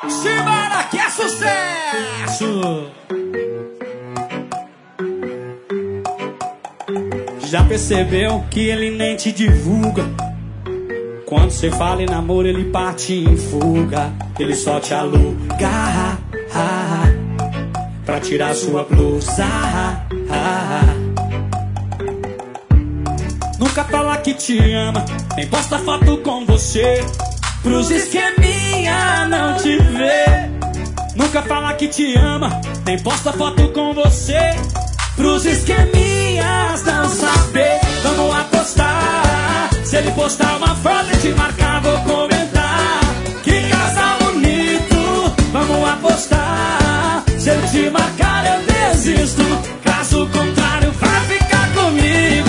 Simbora que é sucesso! Já percebeu que ele nem te divulga? Quando você fala em namoro ele parte em fuga. Ele só te aluga pra tirar sua blusa. Nunca fala que te ama, nem posta foto com você, pros esqueminha não te ver. Nunca fala que te ama, nem posta foto com você, pros esqueminhas não saber. Vamos apostar, se ele postar uma foto e te marcar, vou comentar. Que casal bonito, vamos apostar. Se ele te marcar eu desisto, caso contrário vai ficar comigo.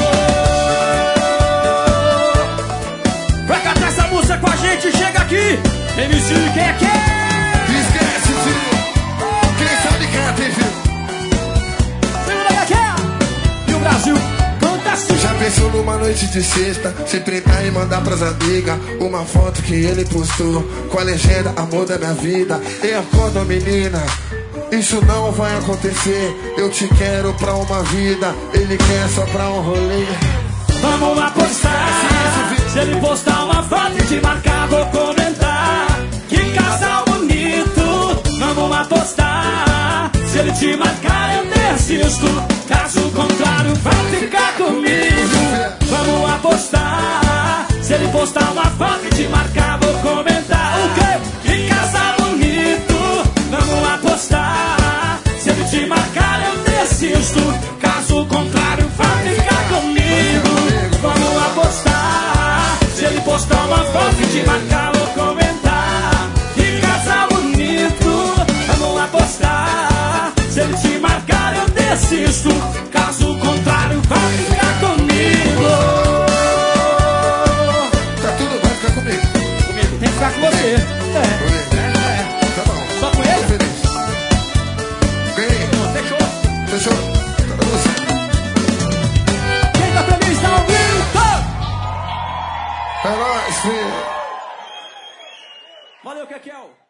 Vai cantar essa música com a gente, chega aqui. MC, quem é que é? Esquece, filho. Quem sabe canta, hein, filho? Segura aqui, e o Brasil canta assim. Já pensou numa noite de sexta, se printar e mandar pras amigas uma foto que ele postou com a legenda amor da minha vida. E acorda, menina, isso não vai acontecer. Eu te quero pra uma vida, ele quer só pra um rolê. Vamos apostar, se ele postar uma foto e te marcar, vou comentar. Que casal bonito, vamos apostar. Se ele te marcar eu desisto, caso contrário vai ficar comigo. Vamos apostar, se ele postar uma foto e te marcar, vou comentar. O quê? Que casal bonito, vamos apostar. Se ele te marcar eu desisto, caso contrário vai ficar comigo. Vamos apostar, se ele postar uma foto e te marcar, vou comentar. Que casal bonito, vamos apostar. Se ele te marcar eu desisto, caso contrário vai ficar comigo. Tá tudo, vai ficar comigo. Comigo, tem que ficar com você. Tá bom. Só com ele? Tô feliz. Ganhei. Não, fechou. Fechou? Tá dando certo. Quem tá feliz dá um grito. É nóis, filho. Valeu, Kekel.